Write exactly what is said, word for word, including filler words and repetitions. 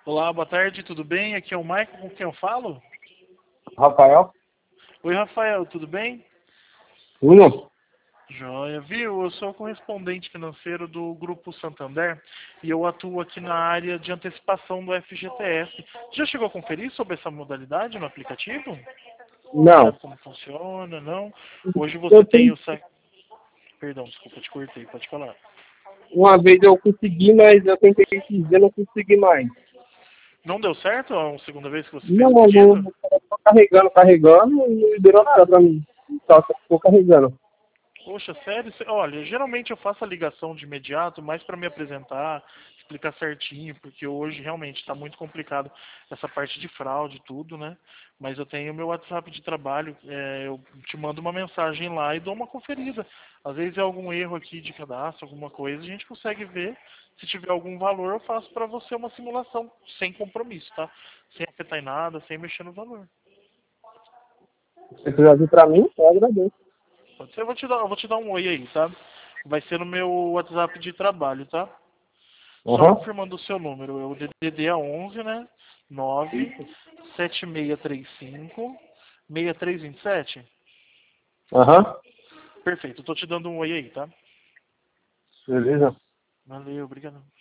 Olá, boa tarde, tudo bem? Aqui é o Michael, com quem eu falo? Rafael? Oi, Rafael, tudo bem? Tudo? Joia, viu? Eu sou correspondente financeiro do Grupo Santander e eu atuo aqui na área de antecipação do F G T S. Já chegou a conferir sobre essa modalidade no aplicativo? Não. Sabe como funciona, não? Hoje você Eu tem tenho, o... sa- Perdão, desculpa, te cortei, pode falar. uma vez eu consegui, mas eu tentei esses dias e não consegui mais. Não deu certo a segunda vez que você fez Não, o não, pedido? não, tô carregando, carregando e não liberou nada pra mim. Só ficou carregando. Poxa, sério? Cê- Olha, geralmente eu faço a ligação de imediato, mais para me apresentar, explicar certinho, porque hoje realmente está muito complicado essa parte de fraude e tudo, né? Mas eu tenho meu WhatsApp de trabalho, é, eu te mando uma mensagem lá e dou uma conferida. Às vezes é algum erro aqui de cadastro, alguma coisa, a gente consegue ver. Se tiver algum valor, eu faço para você uma simulação sem compromisso, tá? Sem afetar em nada, sem mexer no valor. Se você quiser vir pra mim, eu agradeço. Pode ser? Eu vou te dar, eu vou te dar um oi aí, tá? Vai ser no meu WhatsApp de trabalho, tá? Só Aham. confirmando o seu número, é o D D D é onze, né? nove sete seis três cinco seis três dois sete. Aham. Perfeito, eu tô te dando um oi aí, tá? Beleza. Valeu, obrigado.